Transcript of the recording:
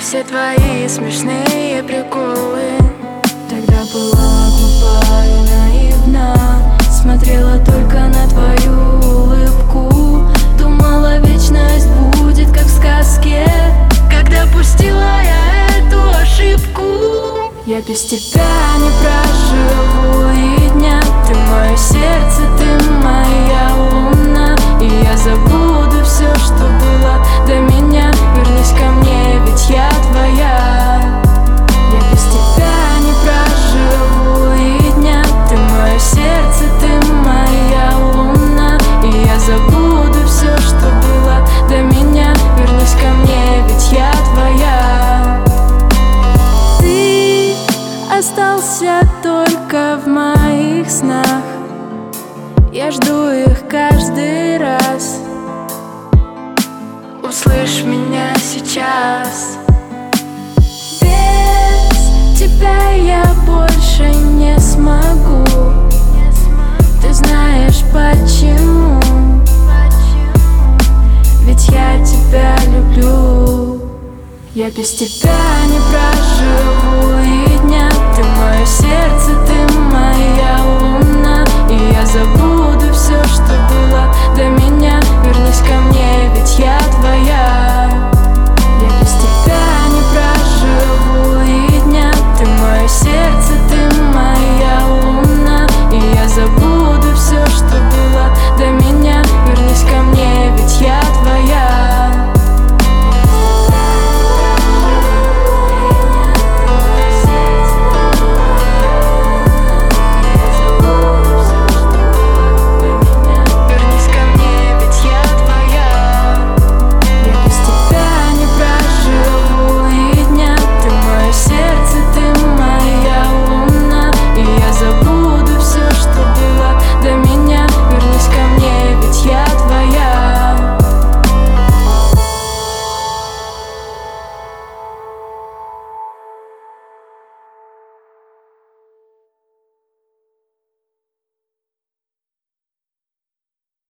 все твои смешные приколы. Тогда была глупа и наивна, смотрела только на твою улыбку. Думала, вечность будет как в сказке, когда пустила я эту ошибку. Я без тебя не проживу и дня. Ты мое сердце, ты моя луна, и я забуду все, что было до меня. Вернись ко мне, ведь я твоя. Я без тебя не проживу и дня. Ты мое сердце, ты моя луна, и я забуду все, что было до меня. Вернись ко мне, ведь я твоя. Ты остался только в моих снах, я жду их каждый раз. Услышь меня сейчас. Без тебя я больше не смогу. Ты знаешь почему? Ведь я тебя люблю. Я без тебя не проживу и дня. Ты мое сердце, ты